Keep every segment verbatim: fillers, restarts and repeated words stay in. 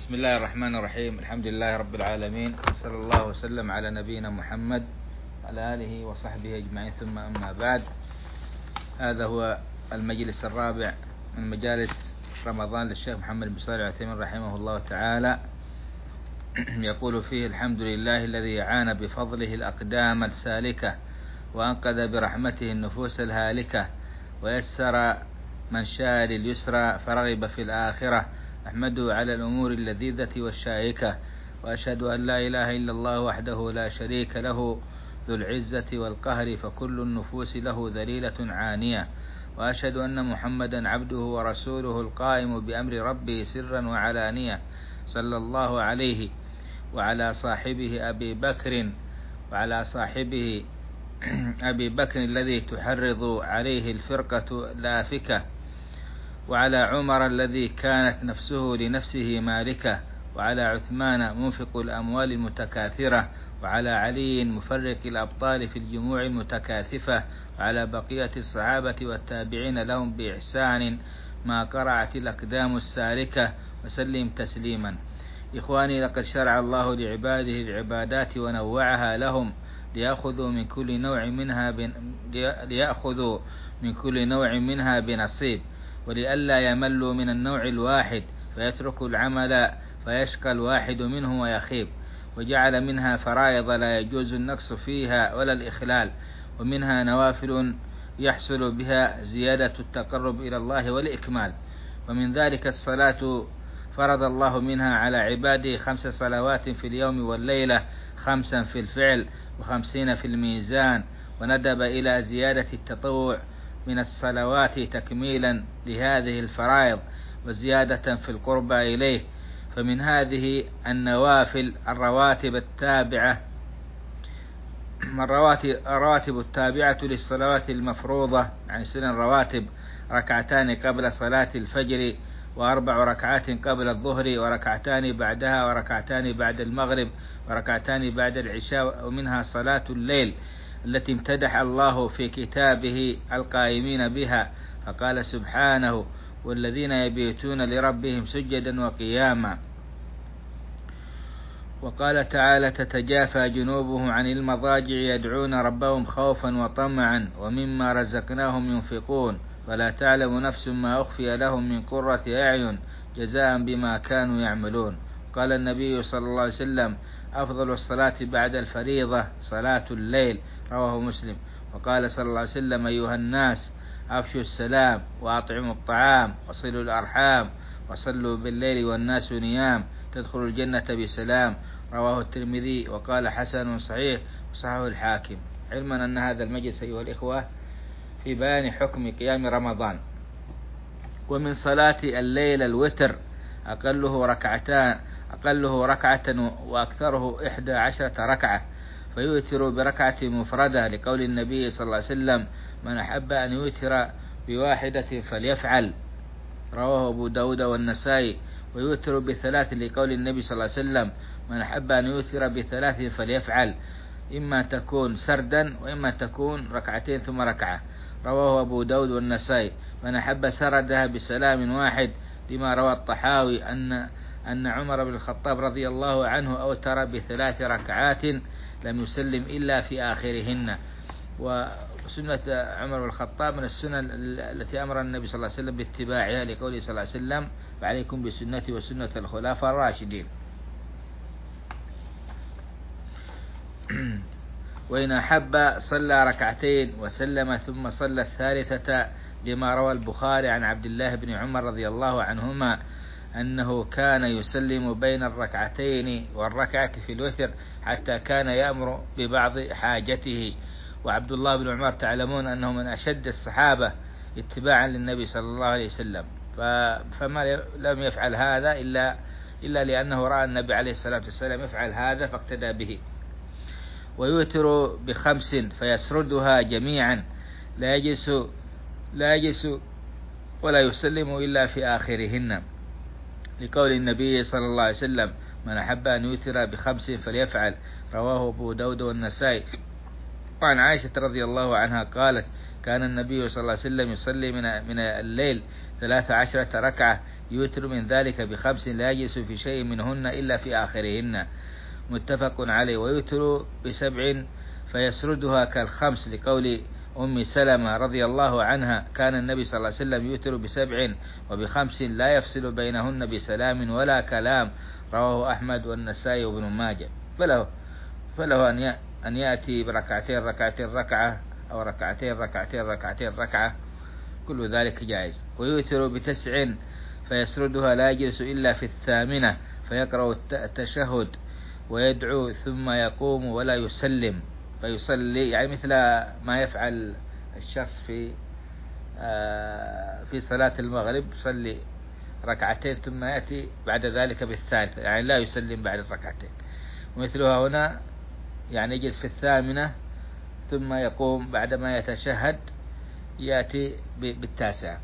بسم الله الرحمن الرحيم. الحمد لله رب العالمين، صلى الله وسلم على نبينا محمد وعلى آله وصحبه أجمعين، ثم أما بعد. هذا هو المجلس الرابع من مجالس رمضان للشيخ محمد بن صالح العثيمين رحمه الله تعالى. يقول فيه: الحمد لله الذي عان بفضله الأقدام السالكة، وأنقذ برحمته النفوس الهالكة، ويسر من شاء لليسرى فرغب في الآخرة. أحمده على الأمور اللذيذة والشائكة، وأشهد أن لا إله إلا الله وحده لا شريك له ذو العزة والقهر، فكل النفوس له ذليلة عانية. وأشهد أن محمدا عبده ورسوله القائم بأمر ربه سرا وعلانية، صلى الله عليه وعلى صاحبه أبي بكر وعلى صاحبه أبي بكر الذي تحرض عليه الفرقة الآفكة، وعلى عمر الذي كانت نفسه لنفسه مالكة، وعلى عثمان منفق الأموال المتكاثرة، وعلى علي مفرق الأبطال في الجموع المتكاثفة، وعلى بقية الصحابة والتابعين لهم بإحسان ما قرعت الأقدام السالكة، وسلم تسليما. إخواني، لقد شرع الله لعباده العبادات ونوعها لهم ليأخذوا من كل نوع منها بن... ليأخذوا من كل نوع منها بنصيب، ولئلا يملوا من النوع الواحد فيتركوا العمل فيشقى الواحد منه ويخيب. وجعل منها فرائض لا يجوز النقص فيها ولا الإخلال، ومنها نوافل يحصل بها زيادة التقرب إلى الله والإكمال. ومن ذلك الصلاة، فرض الله منها على عباده خمس صلوات في اليوم والليلة، خمسا في الفعل وخمسين في الميزان، وندب إلى زيادة التطوع من الصلوات تكميلا لهذه الفرائض وزيادة في القربى إليه. فمن هذه النوافل الرواتب التابعة الرواتب التابعة للصلوات المفروضة، عن سنن الرواتب: ركعتان قبل صلاة الفجر، وأربع ركعات قبل الظهر، وركعتان بعدها، وركعتان بعد المغرب، وركعتان بعد العشاء. ومنها صلاة الليل التي امتدح الله في كتابه القائمين بها، فقال سبحانه: والذين يبيتون لربهم سجدا وقياما. وقال تعالى: تتجافى جنوبهم عن المضاجع يدعون ربهم خوفا وطمعا ومما رزقناهم ينفقون، ولا تعلم نفس ما أخفي لهم من قرة أعين جزاء بما كانوا يعملون. قال النبي صلى الله عليه وسلم: أفضل الصلاة بعد الفريضة صلاة الليل، رواه مسلم. وقال صلى الله عليه وسلم: أيها الناس، أفشوا السلام، وأطعموا الطعام، وصلوا الأرحام، وصلوا بالليل والناس نيام، تدخلوا الجنة بسلام، رواه الترمذي. وقال: حسن صحيح، وصححه الحاكم. علما أن هذا المجلس أيها الإخوة في بيان حكم قيام رمضان. ومن صلاة الليل الوتر أقله ركعتان أقله ركعة وأكثره إحدى عشرة ركعة، فيوتر بركعة مفردة، لقول النبي صلى الله عليه وسلم: من أحب أن يوتر بواحدة فليفعل، رواه أبو داود والنسائي. ويوتر بثلاث، لقول النبي صلى الله عليه وسلم: من أحب أن يوتر بثلاث فليفعل، إما تكون سردا وإما تكون ركعتين ثم ركعة، رواه أبو داود والنسائي. من أحب سردها بسلام واحد، لما روى الطحاوي أن أن عمر بن الخطاب رضي الله عنه أوتر بثلاث ركعات لم يسلم إلا في آخرهن. وسنة عمر بن الخطاب من السنن التي أمر النبي صلى الله عليه وسلم باتباعها، لقوله صلى الله عليه وسلم: وعليكم بسنتي وسنة الخلفاء الراشدين. وإن أحب صلى ركعتين وسلم ثم صلى الثالثة، لما روى البخاري عن عبد الله بن عمر رضي الله عنهما أنه كان يسلم بين الركعتين والركعة في الوتر حتى كان يأمر ببعض حاجته. وعبد الله بن عمر تعلمون أنه من أشد الصحابة اتباعا للنبي صلى الله عليه وسلم، فما لم يفعل هذا إلا إلا لأنه رأى النبي عليه الصلاة والسلام يفعل هذا فاقتدى به. ويوتر بخمس فيسردها جميعا، لا يجلس لا يجلس ولا يسلم إلا في آخرهن، لقول النبي صلى الله عليه وسلم: من أحب أن يوتر بخمس فليفعل، رواه أبو داود والنسائي. وعن عائشة رضي الله عنها قالت: كان النبي صلى الله عليه وسلم يصلي من من الليل ثلاث عشرة ركعة، يوتر من ذلك بخمس لا يجلس في شيء منهن إلا في آخرهن، متفق عليه. ويوتر بسبع فيسردها كالخمس، لقول أم سلمة رضي الله عنها كان النبي صلى الله عليه وسلم يوتر بسبع وبخمس لا يفصل بينهن بسلام ولا كلام، رواه أحمد والنسائي وابن ماجه. فله فله أن يأتي بركعتين ركعتين ركعة، أو ركعتين ركعتين ركعتين ركعة، كل ذلك جائز. ويوتر بتسع فيسردها لا يجلس إلا في الثامنة، فيقرأ التشهد ويدعو ثم يقوم ولا يسلم فيصلي، يعني مثل ما يفعل الشخص في في صلاة المغرب، يصلي ركعتين ثم يأتي بعد ذلك بالثالثة، يعني لا يسلم بعد الركعتين. ومثلها هنا يعني يجلس في الثامنة ثم يقوم بعدما يتشهد يأتي بالتاسعة.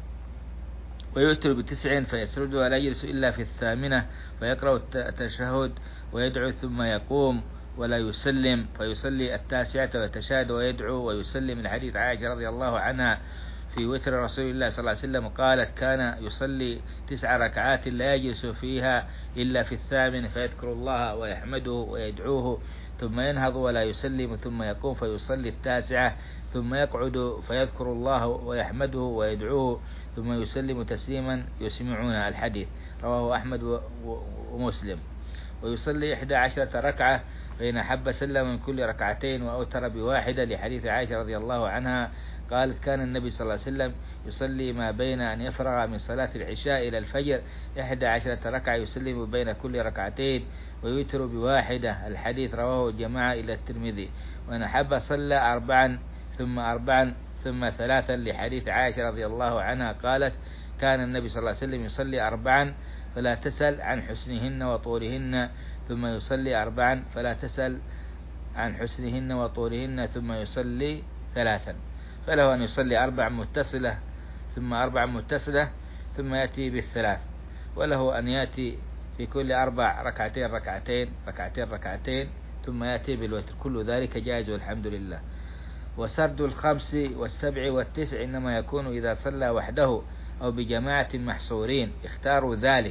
ويوتر بتسع فيسردها لا يجلس إلا في الثامنة، فيقرأ التشهد ويدعو ثم يقوم ولا يسلم فيصلي التاسعة ويتشهد ويدعو ويسلم، الحديث عائشة رضي الله عنها في وتر رسول الله صلى الله عليه وسلم قالت كان يصلي تسع ركعات لا يجلس فيها إلا في الثامن، فيذكر الله ويحمده ويدعوه ثم ينهض ولا يسلم ثم يقوم فيصلي التاسعة، ثم يقعد فيذكر الله ويحمده ويدعوه ثم يسلم تسليما يسمعون، الحديث رواه أحمد ومسلم. ويصلي إحدى عشرة ركعة، فإن أحب سلم من كل ركعتين وأوتر بواحدة، لحديث عائشة رضي الله عنها قالت كان النبي صلى الله عليه وسلم يصلي ما بين أن يفرغ من صلاة العشاء إلى الفجر إحدى عشرة ركعة، يسلم بين كل ركعتين ويوتر بواحدة، الحديث رواه الجماعة إلى الترمذي. وإن أحب صلى أربعا ثم أربعا ثم ثلاثا، لحديث عائشة رضي الله عنها قالت كان النبي صلى الله عليه وسلم يصلي أربعا فلا تسل عن حسنهن وطولهن، ثم يصلي أربعا فلا تسل عن حسنهن وطولهن، ثم يصلي ثلاثا. فله أن يصلي أربع متصلة ثم أربع متصلة ثم يأتي بالثلاث، وله أن يأتي في كل أربع ركعتين ركعتين ركعتين ركعتين ثم يأتي بالوتر، كل ذلك جائز والحمد لله. وسرد الخمس والسبع والتسع إنما يكون إذا صلى وحده أو بجماعة محصورين، اختاروا ذلك،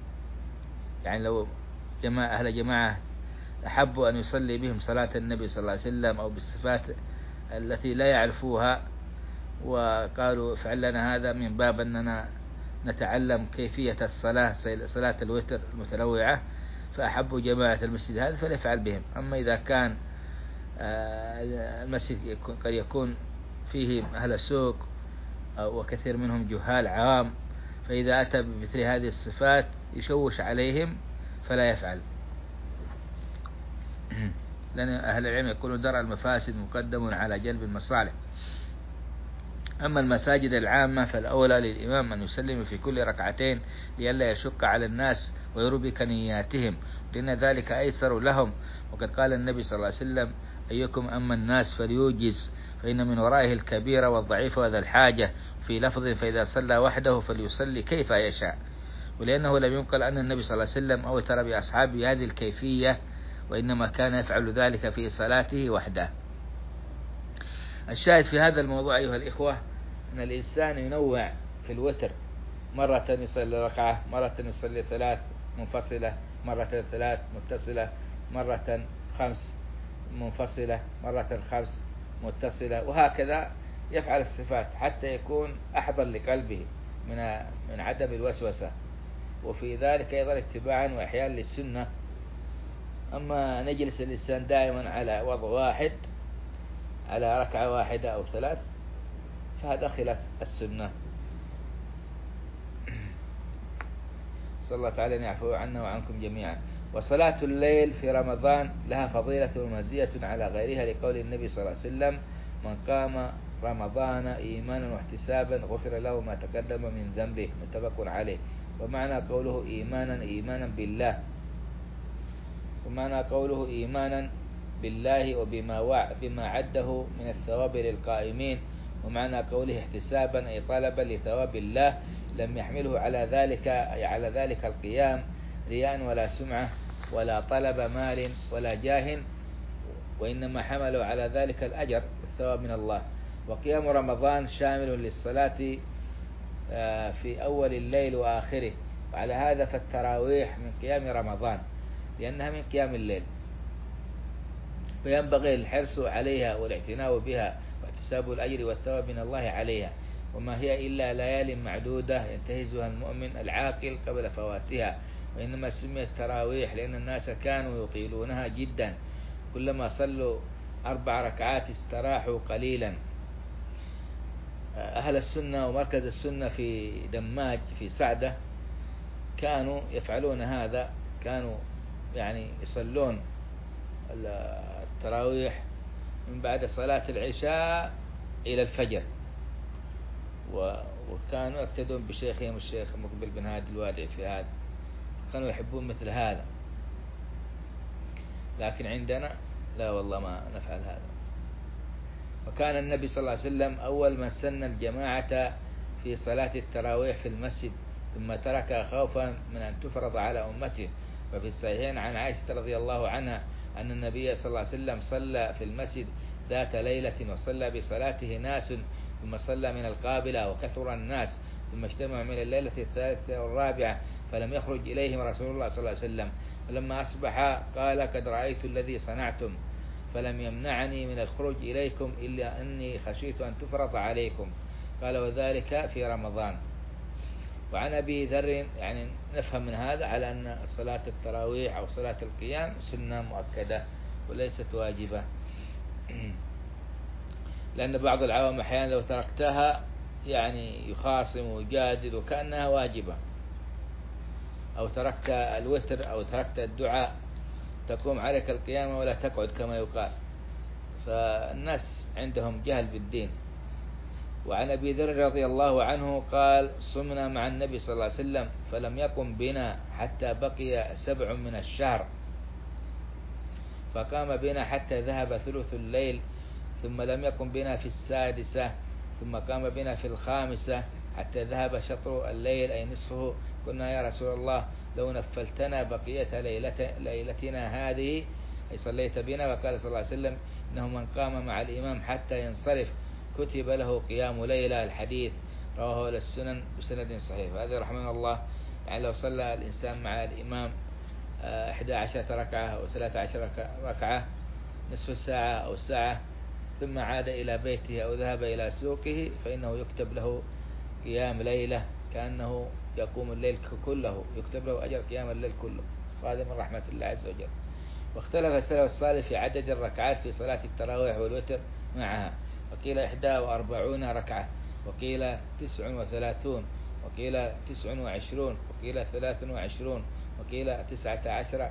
يعني لو جماعة أهل جماعة أحبوا أن يصلي بهم صلاة النبي صلى الله عليه وسلم أو بالصفات التي لا يعرفوها، وقالوا افعل لنا هذا من باب أننا نتعلم كيفية الصلاة صلاة الوتر المتنوعة، فأحبوا جماعة المسجد هذا فليفعل بهم. أما إذا كان المسجد قد يكون فيه أهل السوق وكثير منهم جهال عوام، فإذا أتى بمثل هذه الصفات يشوش عليهم فلا يفعل، لأن أهل العلم يقولون درء المفاسد مقدم على جلب المصالح. أما المساجد العامة فالأولى للإمام أن يسلم في كل ركعتين لئلا يشق على الناس ويربك نياتهم، لأن ذلك أيسر لهم. وقد قال النبي صلى الله عليه وسلم أيكم أما الناس فليوجز فإن من ورائه الكبير والضعيف وذا الحاجة، في لفظ فإذا صلى وحده فليصلي كيف يشاء. ولأنه لم ينقل أن النبي صلى الله عليه وسلم أوتر بأصحابه هذه الكيفية، وإنما كان يفعل ذلك في صلاته وحده. الشاهد في هذا الموضوع أيها الإخوة أن الإنسان ينوع في الوتر، مرة يصلي ركعة، مرة يصلي ثلاث منفصلة، مرة ثلاث متصلة، مرة خمس منفصلة، مرة خمس متصلة، وهكذا يفعل الصفات حتى يكون أحضر لقلبه من من عدم الوسوسة، وفي ذلك أيضا اتباعا وإحياء للسنة. أما نجلس الإنسان دائما على وضع واحد على ركعة واحدة أو ثلاث فهذا خلاف السنة. صلى الله تعالى أن يعفو عنا وعنكم جميعا. وصلاة الليل في رمضان لها فضيلة ومزية على غيرها، لقول النبي صلى الله عليه وسلم من قام رمضان إيمانا واحتسابا غفر له ما تقدم من ذنبه، متفق عليه. ومعنى قوله إيمانا إيمانا بالله ومعنى قوله إيمانا بالله وبما وع بما عده من الثواب للقائمين. ومعنى قوله احتسابا أي طلبا لثواب الله، لم يحمله على ذلك على ذلك القيام رياء ولا سمعة ولا طلب مال ولا جاه، وإنما حملوا على ذلك الأجر والثواب من الله. وقيام رمضان شامل للصلاة في أول الليل وآخره. وعلى هذا فالتراويح من قيام رمضان لأنها من قيام الليل، فينبغي الحرص عليها والاعتناء بها واكتساب الأجر والثواب من الله عليها، وما هي إلا ليال معدودة ينتهزها المؤمن العاقل قبل فواتها. وإنما سميت تراويح لأن الناس كانوا يطيلونها جدا، كلما صلوا أربع ركعات استراحوا قليلا. أهل السنة ومركز السنة في دماج في سعدة كانوا يفعلون هذا، كانوا يعني يصلون التراويح من بعد صلاة العشاء إلى الفجر، وكانوا يقتدون بشيخهم الشيخ مقبل بن هادي الوادعي في هذا، كانوا يحبون مثل هذا. لكن عندنا لا والله ما نفعل هذا. وكان النبي صلى الله عليه وسلم أول من سن الجماعة في صلاة التراويح في المسجد، ثم ترك خوفا من أن تفرض على أمته. وفي الصحيحين عن عائشة رضي الله عنها أن النبي صلى الله عليه وسلم صلى في المسجد ذات ليلة وصلى بصلاته ناس، ثم صلى من القابلة وكثر الناس، ثم اجتمعوا من الليلة الثالثة والرابعة فلم يخرج إليهم رسول الله صلى الله عليه وسلم. فلما أصبح قال قد رأيت الذي صنعتم فلم يمنعني من الخروج إليكم إلا أني خشيت أن تفرض عليكم. قال وذلك في رمضان. وعن أبي ذر يعني نفهم من هذا على أن صلاة التراويح أو صلاة القيام سنة مؤكدة وليست واجبة، لأن بعض العوام أحيانا لو تركتها يعني يخاصم ويجادل وكأنها واجبة. أو تركت الوتر أو تركت الدعاء تقوم عليك القيامة ولا تقعد كما يقال، فالناس عندهم جهل بالدين. وعن أبي ذر رضي الله عنه قال صمنا مع النبي صلى الله عليه وسلم فلم يقم بنا حتى بقي سبع من الشهر، فقام بنا حتى ذهب ثلث الليل، ثم لم يقم بنا في السادسة، ثم قام بنا في الخامسة حتى ذهب شطر الليل أي نصفه. قلنا يا رسول الله لو نفلتنا بقية ليلة ليلتنا هذه أي صليت بنا. وقال صلى الله عليه وسلم إنه من قام مع الإمام حتى ينصرف كتب له قيام ليلة. الحديث رواه السنن بسند صحيح. هذا رحمه الله يعني لو صلى الإنسان مع الإمام إحدى عشرة ركعة أو ثلاثة عشر ركعة نصف الساعة أو ساعة ثم عاد إلى بيته أو ذهب إلى سوقه فإنه يكتب له قيام ليلة كأنه يقوم الليل كله، يكتب له أجر قيام الليل كله، وهذا من رحمة الله عز وجل. واختلف السلف الصالح في عدد الركعات في صلاة التراويح والوتر معها، وقيل إحدى وأربعون ركعة، وقيل تسع وثلاثون، وقيل تسع وعشرون، وقيل ثلاث وعشرون، وقيل تسعة عشر،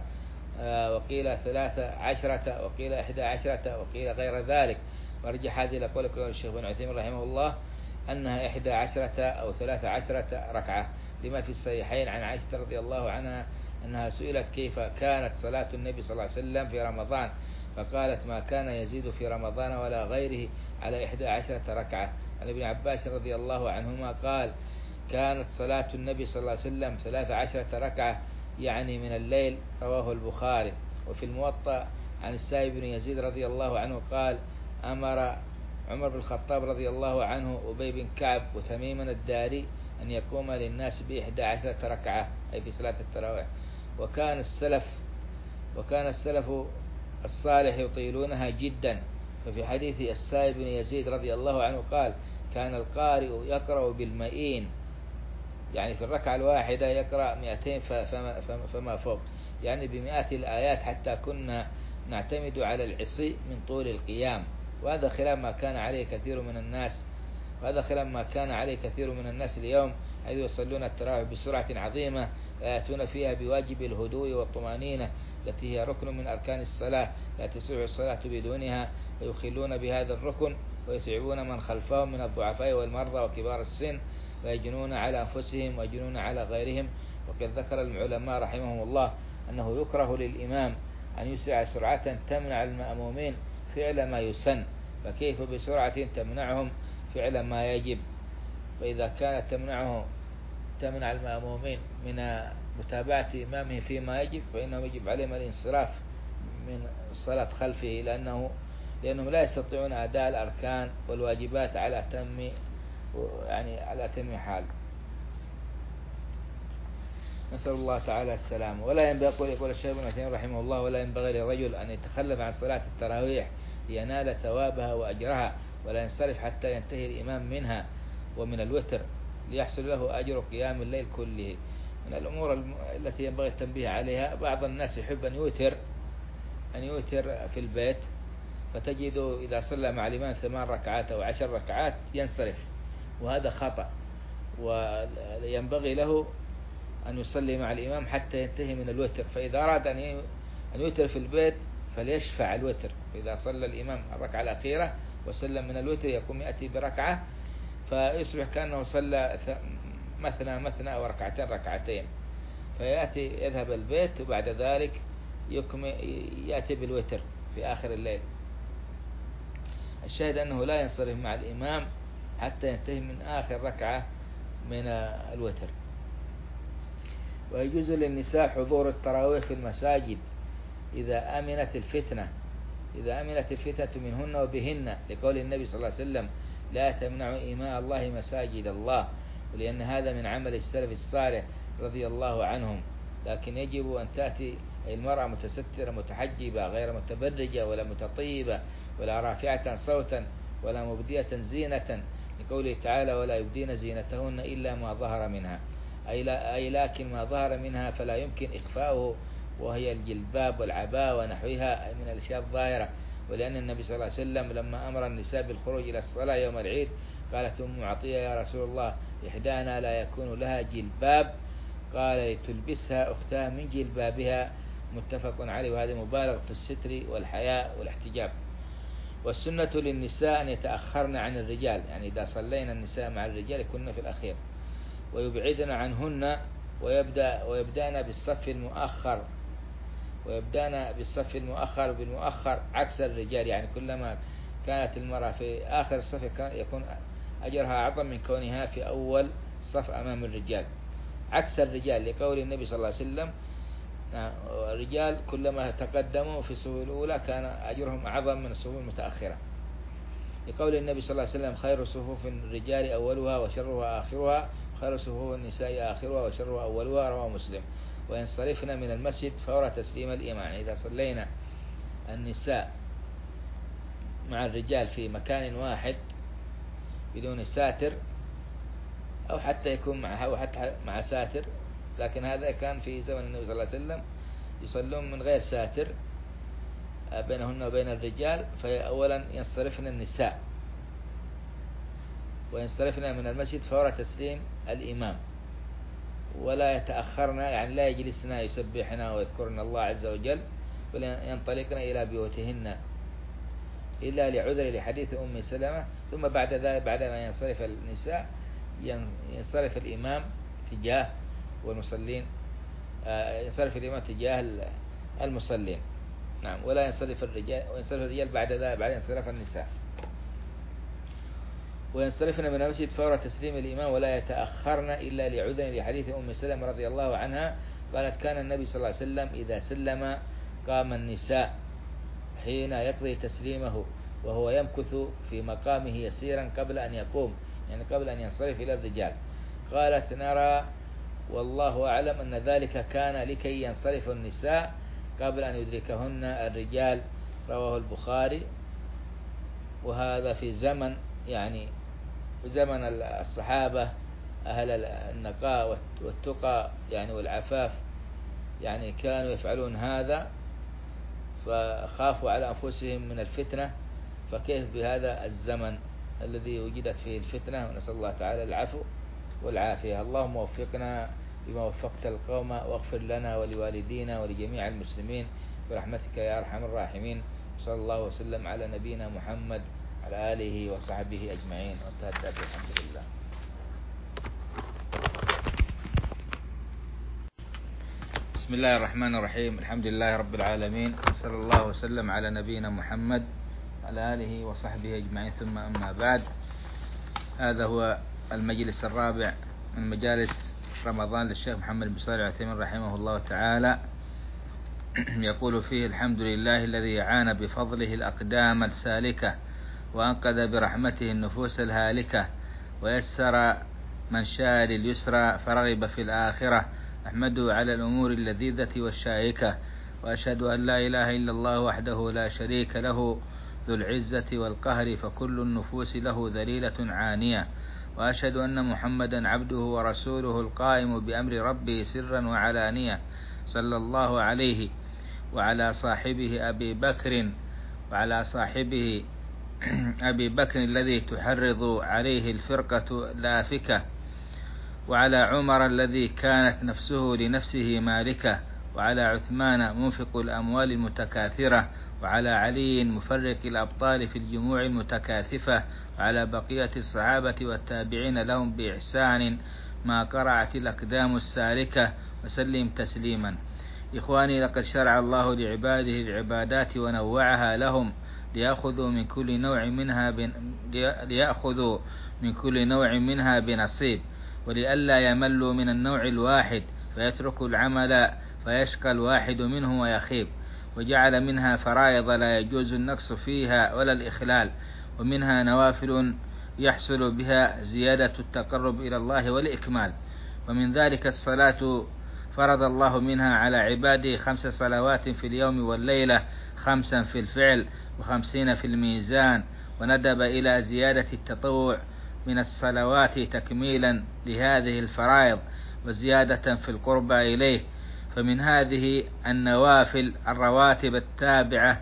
وقيل ثلاثة عشرة، وقيل إحدى عشرة، وقيل غير ذلك. ورجح هذه الأقوال كما الشيخ بن عثيمين رحمه الله أنها إحدى عشرة أو ثلاثة عشرة ركعة، لما في الصحيحين عن عائشة رضي الله عنها أنها سئلت كيف كانت صلاة النبي صلى الله عليه وسلم في رمضان، فقالت ما كان يزيد في رمضان ولا غيره على إحدى عشرة ركعة. عن ابن عباس رضي الله عنهما قال كانت صلاة النبي صلى الله عليه وسلم ثلاث عشرة ركعة يعني من الليل، رواه البخاري. وفي الموطأ عن السائب بن يزيد رضي الله عنه قال أمر عمر بن الخطاب رضي الله عنه أبي بن كعب وتميما الداري أن يقوم للناس بإحدى عشرة ركعة أي في صلاة التراويح. وكان السلف وكان السلف الصالح يطيلونها جدا. ففي حديث السائب بن يزيد رضي الله عنه قال كان القارئ يقرأ بالمئين، يعني في الركعة الواحدة يقرأ مئتين فما, فما فوق، يعني بمئات الآيات حتى كنا نعتمد على العصي من طول القيام. وهذا خلاف ما كان عليه كثير من الناس وهذا خلاف ما كان عليه كثير من الناس اليوم، حيث يصلون التراويح بسرعة عظيمة يأتون فيها بواجب الهدوء والطمأنينة التي هي ركن من أركان الصلاة لا تصح الصلاة بدونها، ويخلون بهذا الركن ويتعبون من خلفهم من الضعفاء والمرضى وكبار السن، ويجنون على أنفسهم ويجنون على غيرهم. وقد ذكر العلماء رحمهم الله أنه يكره للإمام أن يسرع سرعة تمنع المأمومين فعل ما يسن، فكيف بسرعة تمنعهم فعل ما يجب؟ فإذا كانت تمنعه تمنع المأمومين من متابعة إمامه فيما يجب فإنه يجب عليهم الانصراف من الصلاة خلفه، لأنه لأنهم لا يستطيعون أداء الأركان والواجبات على أتم يعني على أتم حال. نسأل الله تعالى السلامة. ولا ينبغي، يقول الشيخ ابن عثيمين رحمه الله، ولا ينبغي للرجل أن يتخلف عن صلاة التراويح لينال ثوابها وأجرها، ولا ينصرف حتى ينتهي الإمام منها ومن الوتر ليحصل له أجر قيام الليل كله. من الأمور التي ينبغي التنبيه عليها، بعض الناس يحب أن يوتر أن يوتر في البيت، فتجد إذا صلى مع الإمام ثمان ركعات أو عشر ركعات ينصرف، وهذا خطأ. وينبغي له أن يصلي مع الإمام حتى ينتهي من الوتر. فإذا أراد أن يوتر في البيت فليشفع الوتر، فإذا صلى الإمام الركعة الأخيرة وسلم من الوتر يقوم يأتي بركعة، فيصبح كأنه صلى مثنى مثنى أو ركعتين ركعتين، فيأتي يذهب البيت وبعد ذلك يأتي بالوتر في آخر الليل. الشاهد أنه لا ينصرف مع الإمام حتى ينتهي من آخر ركعة من الوتر. ويجوز للنساء حضور التراويح في المساجد إذا أمنت الفتنة إذا أمنت الفتنة منهن وبهن، لقول النبي صلى الله عليه وسلم: لا تمنعوا إماء الله مساجد الله، ولأن هذا من عمل السلف الصالح رضي الله عنهم. لكن يجب أن تأتي المرأة متسترة متحجبة غير متبرجة ولا متطيبة ولا رافعة صوتا ولا مبدية زينة، لقوله تعالى: ولا يبدين زينتهن إلا ما ظهر منها، أي, لا أي لكن ما ظهر منها فلا يمكن إخفاؤه، وهي الجلباب والعباء ونحوها من الأشياء الظاهرة. ولأن النبي صلى الله عليه وسلم لما أمر النساء بالخروج إلى الصلاة يوم العيد قالت أم عطية: يا رسول الله، إحدانا لا يكون لها جلباب، قال: تلبسها أختها من جلبابها، متفق عليه. وهذا مبالغ في الستر والحياء والاحتجاب. والسنة للنساء أن يتأخرن عن الرجال، يعني إذا صلينا النساء مع الرجال يكون في الأخير، ويبعدن عنهن، ويبدأ ويبدأن بالصف المؤخر ويبدأن بالصف المؤخر بالمؤخر عكس الرجال، يعني كلما كانت المرأة في آخر الصف يكون أجرها أعظم من كونها في أول صف أمام الرجال، عكس الرجال، لقول النبي صلى الله عليه وسلم: الرجال كلما تقدموا في الصفوف الأولى كان أجرهم أعظم من الصفوف المتأخرة، لقول النبي صلى الله عليه وسلم: خير صفوف الرجال أولها وشرها آخرها، خير صفوف النساء آخرها وشرها أولها، رواه مسلم. وينصرفن من المسجد فور تسليم الإمام، يعني إذا صلينا النساء مع الرجال في مكان واحد بدون ساتر، أو حتى يكون معها أو حتى مع ساتر، لكن هذا كان في زمن النبي صلى الله عليه وسلم يصلون من غير ساتر بينهن وبين الرجال، فأولا ينصرفن النساء وينصرفن من المسجد فور تسليم الإمام، ولا يتأخرن، يعني لا يجلسن يسبحن ويذكرن الله عز وجل، بل ينطلقن إلى بيوتهن إلا لعذر لحديث أم سلمة. ثم بعد ذلك بعدما ينصرف النساء ينصرف الإمام تجاه والمصلين ينصرف الإمام تجاه المصلين، نعم، ولا ينصرف الرجال وينصرف الرجال بعد ذلك بعد انصراف النساء. وينصرفن من المسجد فور تسليم الإمام ولا يتأخرن إلا لعذر لحديث أم سلمة رضي الله عنها قالت: كان النبي صلى الله عليه وسلم إذا سلم قام النساء حين يقضي تسليمه، وهو يمكث في مقامه يسيرا قبل أن يقوم، يعني قبل أن ينصرف إلى الرجال. قالت: نرى والله أعلم أن ذلك كان لكي ينصرف النساء قبل أن يدركهن الرجال، رواه البخاري. وهذا في زمن يعني زمن الصحابة أهل النقاء والتقى يعني والعفاف، يعني كانوا يفعلون هذا فخافوا على أنفسهم من الفتنة، فكيف بهذا الزمن الذي وجدت فيه الفتنة؟ ونسأل الله تعالى العفو والعافية. اللهم وفقنا بما وفقت القوم، واغفر لنا ولوالدينا ولجميع المسلمين برحمتك يا أرحم الراحمين. صلى الله وسلم على نبينا محمد على آله وصحبه أجمعين، وانتهت الحمد لله. بسم الله الرحمن الرحيم، الحمد لله رب العالمين، صلى الله وسلم على نبينا محمد على آله وصحبه أجمعين، ثم أما بعد. هذا هو المجلس الرابع من مجالس رمضان للشيخ محمد بن صالح العثيمين رحمه الله تعالى. يقول فيه: الحمد لله الذي عان بفضله الأقدام السالكة، وأنقذ برحمته النفوس الهالكة، ويسر من شاء لليسرى فرغب في الآخرة، أحمده على الأمور اللذيذة والشائكة، وأشهد أن لا إله إلا الله وحده لا شريك له ذو العزة والقهر، فكل النفوس له ذليلة عانية. وأشهد أن محمدا عبده ورسوله القائم بأمر ربه سرا وعلانية، صلى الله عليه وعلى صاحبه أبي بكر وعلى صاحبه أبي بكر الذي تحرض عليه الفرقة الآفكة، وعلى عمر الذي كانت نفسه لنفسه مالكة، وعلى عثمان منفق الأموال المتكاثرة، وعلى علي مفرق الأبطال في الجموع المتكاثفة، وعلى بقية الصحابة والتابعين لهم بإحسان ما قرعت الأقدام السالكة، وسلم تسليما. إخواني، لقد شرع الله لعباده العبادات ونوعها لهم ليأخذوا من كل نوع منها بن... ليأخذوا من كل نوع منها بنصيب، ولئلا يملوا من النوع الواحد فيتركوا العمل فيشقى الواحد منهم ويخيب. وجعل منها فرائض لا يجوز النقص فيها ولا الإخلال، ومنها نوافل يحصل بها زيادة التقرب إلى الله والإكمال. ومن ذلك الصلاة، فرض الله منها على عباده خمس صلوات في اليوم والليلة، خمسا في الفعل وخمسين في الميزان، وندب إلى زيادة التطوع من الصلوات تكميلا لهذه الفرائض وزيادة في القربى إليه. فمن هذه النوافل الرواتب التابعة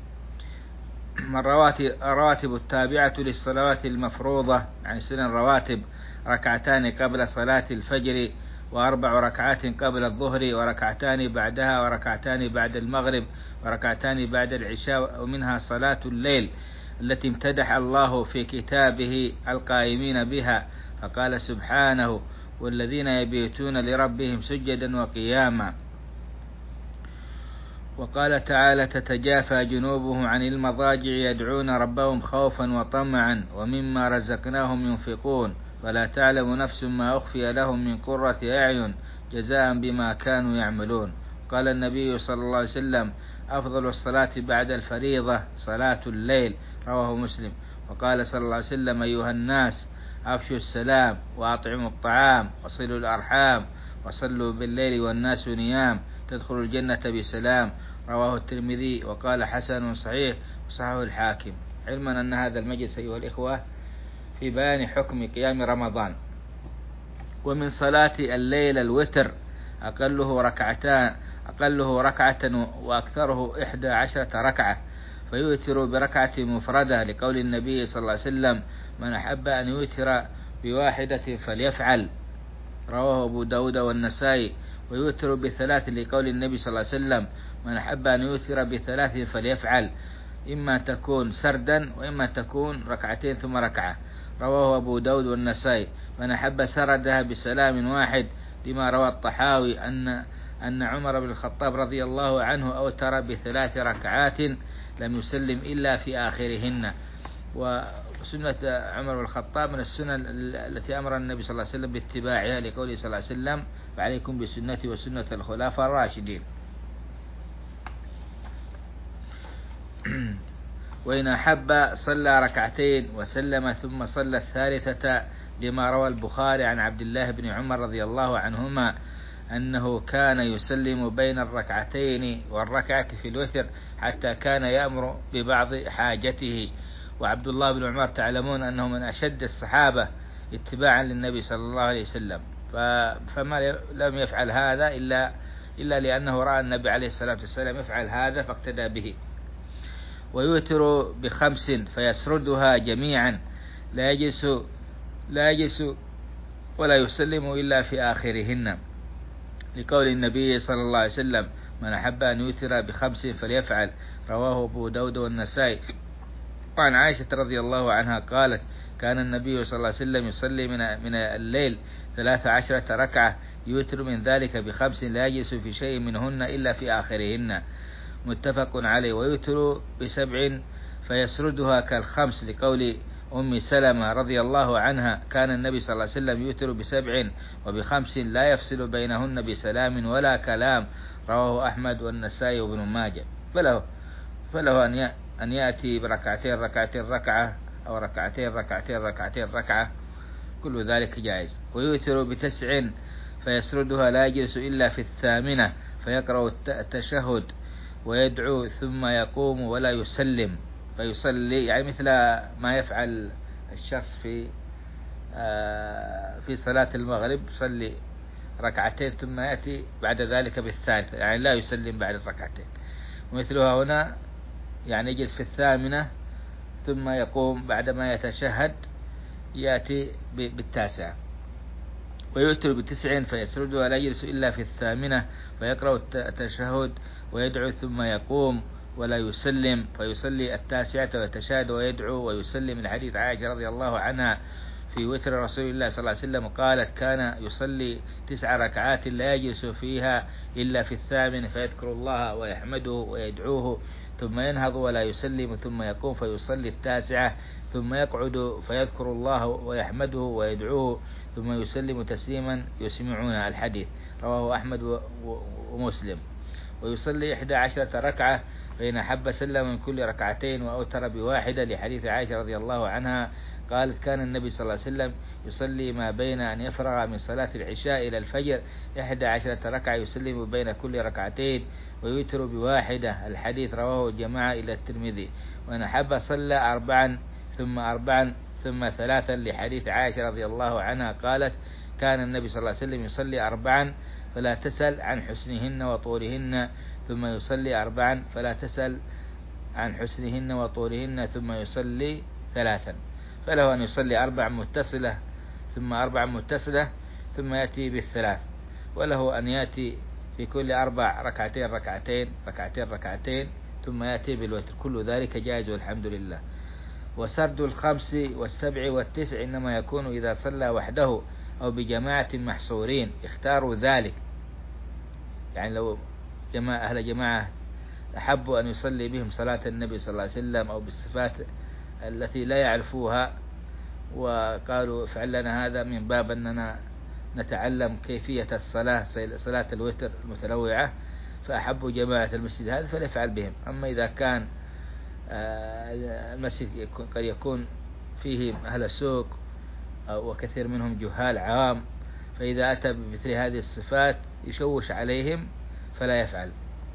الرواتب التابعة للصلوات المفروضة، يعني سنن الرواتب: ركعتان قبل صلاة الفجر، وأربع ركعات قبل الظهر، وركعتان بعدها، وركعتان بعد المغرب، وركعتان بعد العشاء. ومنها صلاة الليل التي امتدح الله في كتابه القائمين بها، فقال سبحانه: والذين يبيتون لربهم سجدا وقياما. وقال تعالى: تتجافى جنوبهم عن المضاجع يدعون ربهم خوفا وطمعا ومما رزقناهم ينفقون، ولا تعلم نفس ما أخفي لهم من قرة أعين جزاء بما كانوا يعملون. قال النبي صلى الله عليه وسلم: أفضل الصلاة بعد الفريضة صلاة الليل، رواه مسلم. وقال صلى الله عليه وسلم: أيها الناس، أفشوا السلام وأطعموا الطعام وصلوا الأرحام وصلوا بالليل والناس نيام تدخلوا الجنة بسلام، رواه الترمذي. وقال: حسن صحيح، وصححه الحاكم. علما أن هذا المجلس أيها الإخوة في بيان حكم قيام رمضان. ومن صلاة الليل الوتر أقله ركعتان أقله ركعة وأكثره إحدى عشرة ركعة، فيوتر بركعة مفردة، لقول النبي صلى الله عليه وسلم: من أحب أن يوتر بواحدة فليفعل، رواه أبو داود والنسائي. ويوتر بثلاث، لقول النبي صلى الله عليه وسلم: من أحب أن يوتر بثلاث فليفعل، إما تكون سردا وإما تكون ركعتين ثم ركعة، رواه أبو داود والنسائي. من أحب سردها بسلام واحد، لما روى الطحاوي أن أن عمر بن الخطاب رضي الله عنه أوتر بثلاث ركعات لم يسلم إلا في آخرهن. وسنة عمر بن الخطاب من السنن التي أمر النبي صلى الله عليه وسلم باتباعها، لقوله صلى الله عليه وسلم: فعليكم بسنتي وسنة الخلفاء الراشدين. وإن أحب صلى ركعتين وسلم ثم صلى الثالثة، لما روى البخاري عن عبد الله بن عمر رضي الله عنهما أنه كان يسلم بين الركعتين والركعة في الوتر حتى كان يأمر ببعض حاجته. وعبد الله بن عمر تعلمون أنه من أشد الصحابة اتباعا للنبي صلى الله عليه وسلم، فما لم يفعل هذا إلا إلا لأنه رأى النبي عليه الصلاة والسلام يفعل هذا فاقتدى به. ويوتر بخمس فيسردها جميعا، لا يجلس لا يجلس ولا يسلم إلا في آخرهن، لقول النبي صلى الله عليه وسلم: من أحب أن يوتر بخمس فليفعل، رواه أبو داود والنسائي. وعن عائشة رضي الله عنها قالت: كان النبي صلى الله عليه وسلم يصلي من من الليل ثلاث عشرة ركعة، يوتر من ذلك بخمس، لا يجلس في شيء منهن إلا في آخرهن، متفق عليه. ويوتر بسبع فيسردها كالخمس، لقول أم سلمة رضي الله عنها: كان النبي صلى الله عليه وسلم يوتر بسبع وبخمس لا يفصل بينهن بسلام ولا كلام، رواه أحمد والنسائي وابن ماجه. فله فله أن أن يأتي بركعتين ركعتين ركعة، أو ركعتين ركعتين ركعتين ركعة، كل ذلك جائز. ويوتر بتسع فيسردها لا يجلس إلا في الثامنة فيقرأ التشهد ويدعو ثم يقوم ولا يسلم فيصلي، يعني مثل ما يفعل الشخص في في صلاة المغرب، يصلي ركعتين ثم يأتي بعد ذلك بالثالثة، يعني لا يسلم بعد الركعتين. ومثلها هنا يعني يجلس في الثامنة ثم يقوم بعدما يتشهد يأتي بالتاسعة. ويؤتر بتسع فيسردها لا يجلس إلا في الثامنة فيقرأ التشهد ويدعو ثم يقوم ولا يسلم فيصلي التاسعة ويتشهد ويدعو ويسلم. الحديث عائشة رضي الله عنها في وتر رسول الله صلى الله عليه وسلم قالت: كان يصلي تسع ركعات لا يجلس فيها إلا في الثامن فيذكر الله ويحمده ويدعوه ثم ينهض ولا يسلم ثم يقوم فيصلي التاسعة ثم يقعد فيذكر الله ويحمده ويدعوه ثم يسلم تسليما يسمعون. الحديث رواه أحمد ومسلم. ويصلي إحدى عشرة ركعة فإن أحب سلم من كل ركعتين وأوتر بواحدة، لحديث عائشة رضي الله عنها قالت: كان النبي صلى الله عليه وسلم يصلي ما بين أن يفرغ من صلاة العشاء إلى الفجر إحدى عشرة ركعة يسلم بين كل ركعتين ويوتر بواحدة. الحديث رواه جماعة إلى الترمذي. وأن أحب صلى أربعا ثم أربعا ثم ثلاثا، لحديث عائشة رضي الله عنها قالت: كان النبي صلى الله عليه وسلم يصلي أربعا فلا تسل عن حسنهن وطورهن ثم يصلي أربعا فلا تسل عن حسنهن وطورهن ثم يصلي ثلاثا. فله أن يصلي أربع متصلة ثم أربع متصلة ثم يأتي بالثلاث، وله أن يأتي في كل أربع ركعتين ركعتين ركعتين ركعتين ثم يأتي بالوتر. كل ذلك جائز والحمد لله. وسرد الخمس والسبع والتسع إنما يكون إذا صلى وحده أو بجماعة محصورين اختاروا ذلك، يعني لو جماعة أهل جماعة أحبوا أن يصلي بهم صلاة النبي صلى الله عليه وسلم أو بالصفات التي لا يعرفوها وقالوا افعل لنا هذا من باب أننا نتعلم كيفية الصلاة صلاة الوتر المتنوعة، فأحبوا جماعة المسجد هذا فليفعل بهم. أما إذا كان المسجد قد يكون فيه أهل السوق وكثير منهم جهال عام، فإذا أتى بمثل هذه الصفات يشوش عليهم فلا يفعل،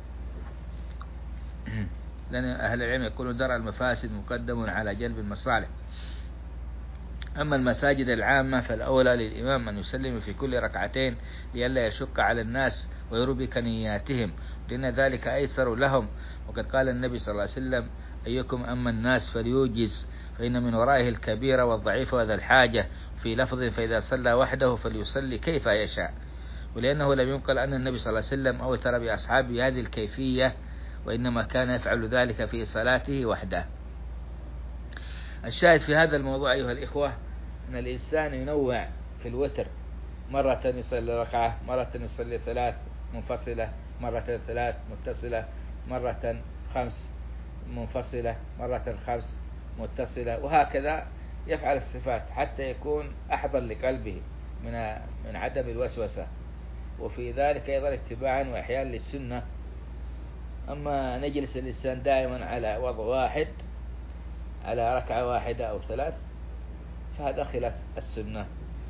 لأن أهل العلم يقولون درء المفاسد مقدم على جلب المصالح. أما المساجد العامة فالأولى للإمام أن يسلم في كل ركعتين لئلا يشق على الناس ويربك نياتهم، لأن ذلك أيسر لهم. وقد قال النبي صلى الله عليه وسلم: أيكم أما الناس فليوجز فإن من ورائه الكبير والضعيف وذا الحاجة. في لفظ: فإذا صلى وحده فليصلي كيف يشاء. ولأنه لم ينقل أن النبي صلى الله عليه وسلم أوتر بأصحابه هذه الكيفية، وإنما كان يفعل ذلك في صلاته وحده. الشاهد في هذا الموضوع أيها الإخوة أن الإنسان ينوع في الوتر، مرة يصلي ركعة، مرة يصلي ثلاث منفصلة، مرة ثلاث متصلة، مرة خمس منفصلة، مرة خمس متصلة، وهكذا يفعل الصفات حتى يكون أحضر لقلبه من من عدم الوسوسة، وفي ذلك أيضا اتباعا وإحياء للسنة. أما نجلس الإنسان دائما على وضع واحد على ركعة واحدة أو ثلاث فهذا خلاف السنة.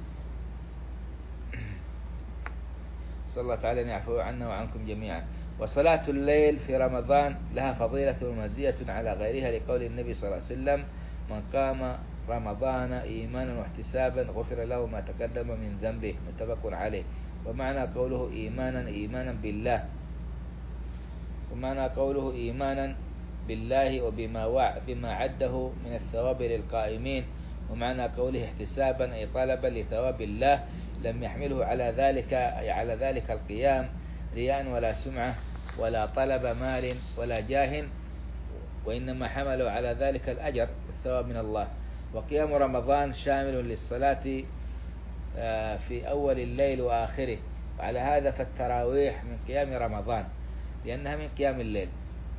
صلى الله تعالى أن يعفو عنا وعنكم جميعا. وصلاة الليل في رمضان لها فضيلة ومزية على غيرها، لقول النبي صلى الله عليه وسلم: من قام رمضان إيمانا واحتسابا غفر له ما تقدم من ذنبه، متفق عليه. ومعنى قوله إيمانا إيمانا بالله، ومعنى قوله إيمانا بالله وبما وع بما عده من الثواب للقائمين. ومعنى قوله احتسابا أي طلبا لثواب الله، لم يحمله على ذلك على ذلك القيام رياء ولا سمعة ولا طلب مال ولا جاه، وإنما حملوا على ذلك الأجر والثواب من الله. وقيام رمضان شامل للصلاة في أول الليل وآخره، وعلى هذا فالتراويح من قيام رمضان لأنها من قيام الليل،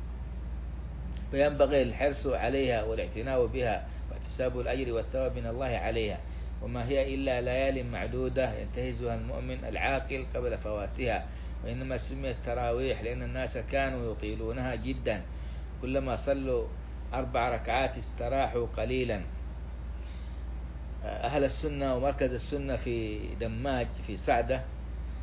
فينبغي الحرص عليها والاعتناء بها واحتساب الأجر والثواب من الله عليها. وما هي إلا ليال معدودة ينتهزها المؤمن العاقل قبل فواتها. وإنما سميت تراويح لأن الناس كانوا يطيلونها جدا، كلما صلوا أربع ركعات استراحوا قليلا. أهل السنة ومركز السنة في دماج في سعدة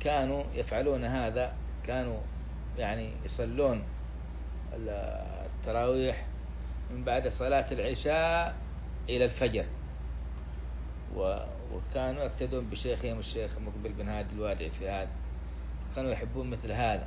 كانوا يفعلون هذا، كانوا يعني يصلون التراويح من بعد صلاة العشاء إلى الفجر، وكانوا يقتدون بشيخهم الشيخ مقبل بن هادي الوادعي في هذا، كانوا يحبون مثل هذا.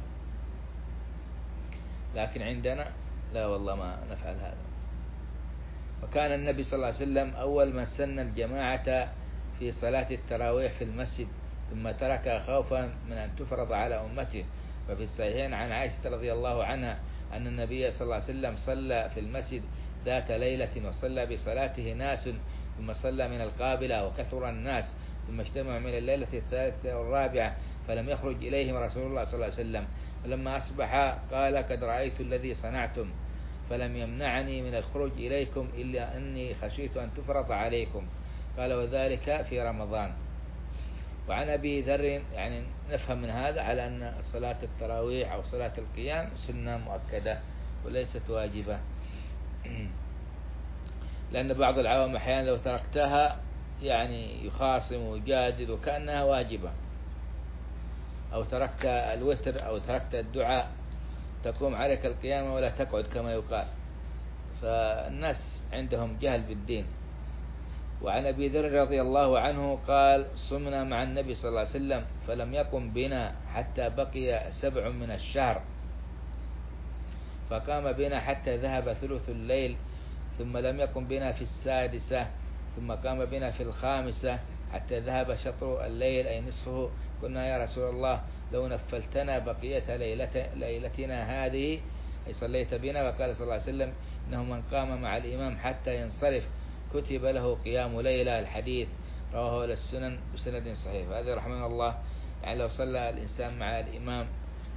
لكن عندنا لا والله ما نفعل هذا. وكان النبي صلى الله عليه وسلم أول من سن الجماعة في صلاة التراويح في المسجد، ثم ترك خوفا من أن تفرض على أمته. وفي الصحيحين عن عائشة رضي الله عنها أن النبي صلى الله عليه وسلم صلى في المسجد ذات ليلة، وصلى بصلاته ناس، ثم صلى من القابلة وكثر الناس، ثم اجتمعوا من الليلة الثالثة والرابعة فلم يخرج إليهم رسول الله صلى الله عليه وسلم. فلما أصبح قال: قد رأيت الذي صنعتم، فلم يمنعني من الخروج إليكم إلا أني خشيت أن تفرض عليكم. قال: وذلك في رمضان. وعن أبي ذر يعني نفهم من هذا على أن صلاة التراويح أو صلاة القيام سنة مؤكدة وليست واجبة، لأن بعض العوام أحيانا لو تركتها يعني يخاصم ويجادل وكأنها واجبة، أو تركت الوتر أو تركت الدعاء تقوم عليك القيامة ولا تقعد كما يقال. فالناس عندهم جهل بالدين. وعن أبي ذر رضي الله عنه قال: صمنا مع النبي صلى الله عليه وسلم فلم يقم بنا حتى بقي سبع من الشهر، فقام بنا حتى ذهب ثلث الليل، ثم لم يقم بنا في السادسة، ثم قام بنا في الخامسة حتى ذهب شطر الليل أي نصفه. قلنا: يا رسول الله لو نفلتنا بقية ليلة ليلتنا هذه أي صليت بنا. وقال صلى الله عليه وسلم: إنه من قام مع الإمام حتى ينصرف كتب له قيام ليلة. الحديث رواه السنن بسند صحيح. هذا رحمه الله يعني لو صلى الإنسان مع الإمام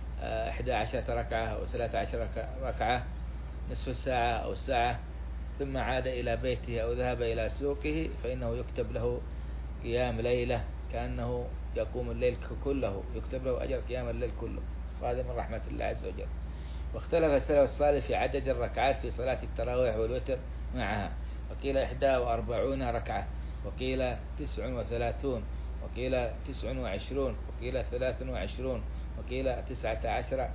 إحدى عشرة ركعة أو ثلاثة عشر ركعة نصف الساعة أو ساعة، ثم عاد إلى بيته أو ذهب إلى سوقه، فإنه يكتب له قيام ليلة كأنه يقوم الليل كله، يكتب له أجر قيام الليل كله، وهذا من رحمة الله عز وجل. واختلف السلف الصالح في عدد الركعات في صلاة التراويح والوتر معها، وقيل إحدى وأربعون ركعة، وقيل تسع وثلاثون، وقيل تسع وعشرون، وقيل ثلاث وعشرون، وقيل تسعة عشر،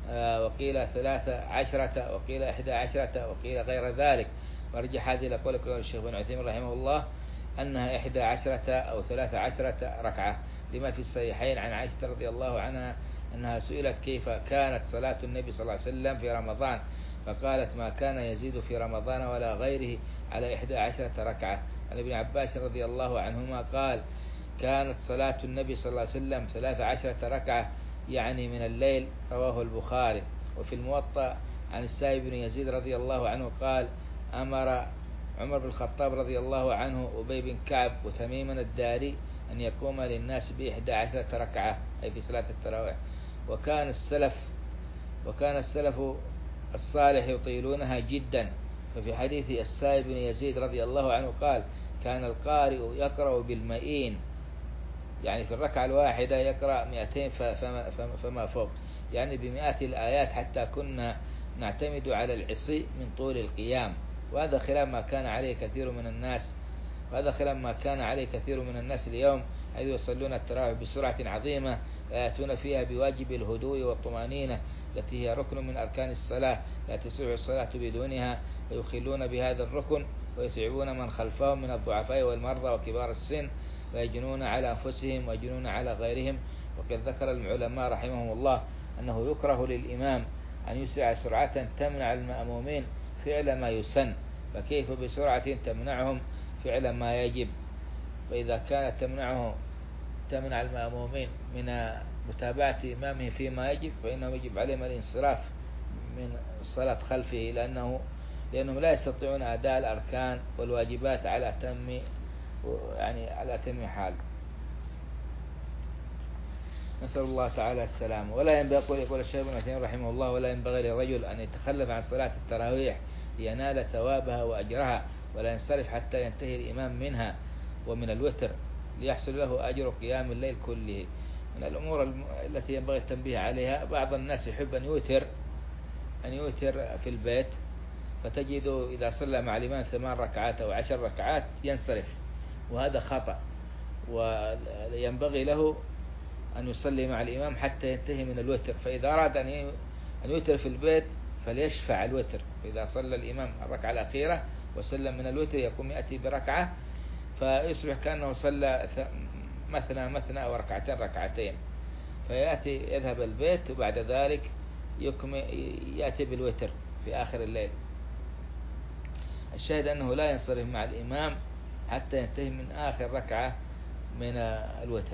وقيل ثلاثة عشرة، وقيل إحدى عشرة، وقيل غير ذلك. ورجح هذه الأقوال قول الشيخ بن عثيمين رحمه الله أنها إحدى عشرة أو ثلاثة عشرة ركعة، لما في الصحيحين عن عائشة رضي الله عنها أنها سئلت كيف كانت صلاة النبي صلى الله عليه وسلم في رمضان، فقالت: ما كان يزيد في رمضان ولا غيره على إحدى عشرة ركعة. عن ابن عباس رضي الله عنهما قال: كانت صلاة النبي صلى الله عليه وسلم ثلاث عشرة ركعة يعني من الليل. رواه البخاري. وفي الموطأ عن السائب بن يزيد رضي الله عنه قال: أمر عمر بن الخطاب رضي الله عنه أبي بن كعب وتميما الداري أن يقوم للناس بإحدى عشرة ركعة أي في صلاة التراويح. وكان السلف وكان السلف الصالح يطيلونها جدا. ففي حديث السائب بن يزيد رضي الله عنه قال: كان القارئ يقرأ بالمئين، يعني في الركعة الواحدة يقرأ مئتين فما, فما فوق، يعني بمئات الآيات، حتى كنا نعتمد على العصي من طول القيام. وهذا خلاف ما كان عليه كثير من الناس وهذا خلاف ما كان عليه كثير من الناس اليوم، حيث يصلون التراويح بسرعة عظيمة يأتون فيها بواجب الهدوء والطمأنينة التي هي ركن من أركان الصلاة لا تصح الصلاة بدونها، ويخلون بهذا الركن ويتعبون من خلفهم من الضعفاء والمرضى وكبار السن، ويجنون على أنفسهم ويجنون على غيرهم. وقد ذكر العلماء رحمهم الله أنه يكره للإمام أن يسرع سرعة تمنع المأمومين فعل ما يسن، فكيف بسرعة تمنعهم فعل ما يجب؟ فإذا كانت تمنعه تمنع المأمومين من متابعة إمامه فيما يجب، فإنه يجب عليهم الانصراف من الصلاة خلفه، لأنه لأنهم لا يستطيعون أداء الأركان والواجبات على أتم يعني على أتم حال. نسأل الله تعالى السلامة. ولا ينبغي، يقول الشيخ ابن عثيمين رحمه الله: ولا ينبغي للرجل أن يتخلف عن صلاة التراويح لينال ثوابها وأجرها، ولا ينصرف حتى ينتهي الإمام منها ومن الوتر ليحصل له أجر قيام الليل كله. من الأمور التي ينبغي التنبيه عليها، بعض الناس يحب أن يوتر أن يوتر في البيت، فتجده إذا صلى مع الإمام ثمان ركعات أو عشر ركعات ينصرف، وهذا خطأ. وينبغي له أن يصلي مع الإمام حتى ينتهي من الوتر، فإذا أراد أن أن يوتر في البيت فليشفع الوتر، فإذا صلى الإمام الركعة الأخيرة وسلم من الوتر يقوم يأتي بركعة فيصبح كأنه صلى مثنى مثنى أو ركعتين ركعتين، فيأتي يذهب البيت وبعد ذلك يأتي بالوتر في آخر الليل. الشاهد أنه لا ينصرف مع الإمام حتى ينتهي من آخر ركعة من الوتر.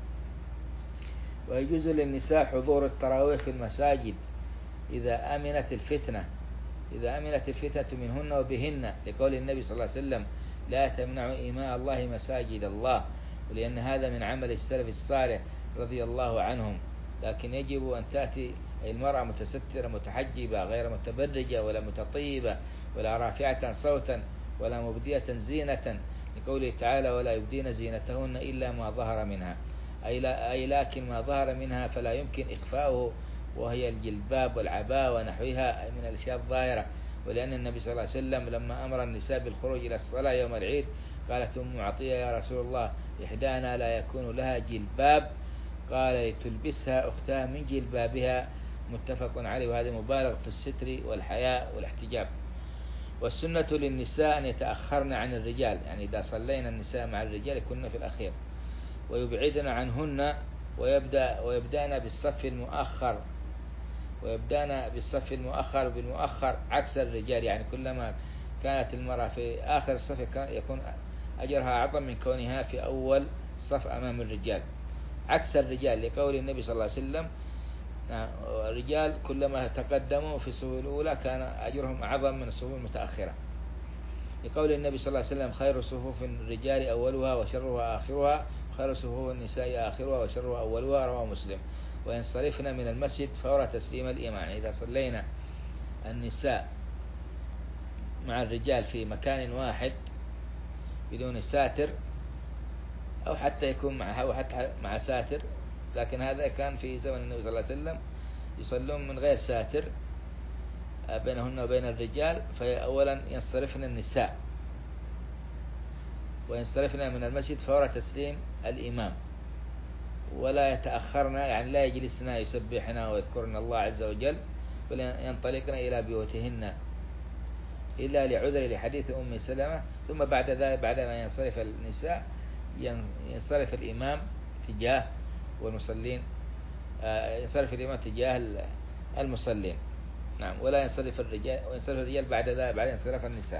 ويجوز للنساء حضور التراويح في المساجد إذا أمنت الفتنة إذا أمنت الفتنة منهن وبهن، لقول النبي صلى الله عليه وسلم: لا تمنعوا إماء الله مساجد الله، ولأن هذا من عمل السلف الصالح رضي الله عنهم. لكن يجب أن تأتي المرأة متسترة متحجبة غير متبرجة ولا متطيبة ولا رافعة صوتا ولا مبدية زينة، لقوله تعالى: ولا يبدين زينتهن إلا ما ظهر منها، أي, لا أي لكن ما ظهر منها فلا يمكن إخفاؤه، وهي الجلباب والعباء ونحوها من الأشياء الظاهرة. ولأن النبي صلى الله عليه وسلم لما أمر النساء بالخروج إلى الصلاة يوم العيد قالت أم عطية: يا رسول الله، إحدانا لا يكون لها جلباب، قال: لتلبسها أختها من جلبابها، متفق عليه. وهذا مبالغ في الستر والحياء والاحتجاب. والسنة للنساء أن يتأخرن عن الرجال، يعني إذا صلينا النساء مع الرجال يكون في الأخير، ويبعدن عنهن ويبدأ ويبدأن بالصف المؤخر ويبدأن بالصف المؤخر بالمؤخر عكس الرجال، يعني كلما كانت المرأة في آخر الصف يكون أجرها أعظم من كونها في أول صف أمام الرجال، عكس الرجال، لقول النبي صلى الله عليه وسلم: الرجال كلما تقدموا في الصفوف الأولى كان أجرهم أعظم من الصفوف المتأخرة، لقول النبي صلى الله عليه وسلم: خير صفوف الرجال أولها وشرها آخرها، خير صفوف النساء آخرها وشرها أولها، رواه مسلم. وينصرفنا من المسجد فور تسليم الإمام، إذا صلينا النساء مع الرجال في مكان واحد بدون ساتر، أو حتى يكون معها أو حتى مع ساتر، لكن هذا كان في زمن النبي صلى الله عليه وسلم يصلون من غير ساتر بينهن وبين الرجال، فأولا ينصرفن النساء وينصرفن من المسجد فور تسليم الإمام، ولا يتأخرن، يعني لا يجلسن يسبحن ويذكرن الله عز وجل، بل ينطلقن إلى بيوتهن إلا لعذر لحديث أم سلمة. ثم بعد ذلك بعدما ينصرف النساء ينصرف الإمام تجاه والمصلين ينصرف الإمام تجاه المصلين، نعم، ولا ينصرف الرجال وينصرف الرجال بعد ذلك بعد انصراف النساء.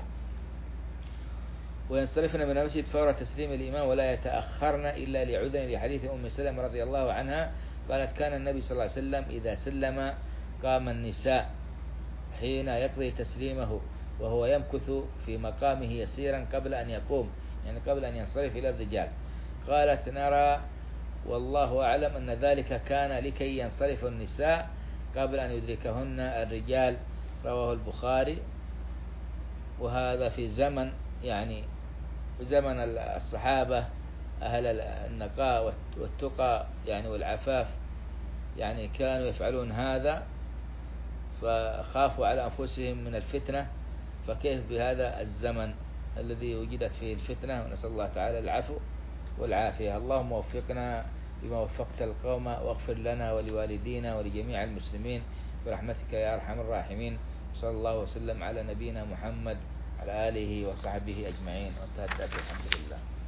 وينصرفن من المسجد فور تسليم الإمام ولا يتأخرن إلا لعذر لحديث أم سلمة رضي الله عنها قالت: كان النبي صلى الله عليه وسلم إذا سلم قام النساء حين يقضي تسليمه وهو يمكث في مقامه يسيرا قبل أن يقوم، يعني قبل أن ينصرف إلى الرجال. قالت: نرى والله أعلم أن ذلك كان لكي ينصرف النساء قبل أن يدركهن الرجال، رواه البخاري. وهذا في زمن يعني في زمن الصحابة أهل النقاء والتقى يعني والعفاف، يعني كانوا يفعلون هذا فخافوا على أنفسهم من الفتنة، فكيف بهذا الزمن الذي وجدت فيه الفتنة؟ ونسأل الله تعالى العفو والعافية. اللهم وفقنا بما وفقت القوم، واغفر لنا ولوالدينا ولجميع المسلمين برحمتك يا أرحم الراحمين. صلى الله وسلم على نبينا محمد على آله وصحبه أجمعين، وانتهت الحمد لله.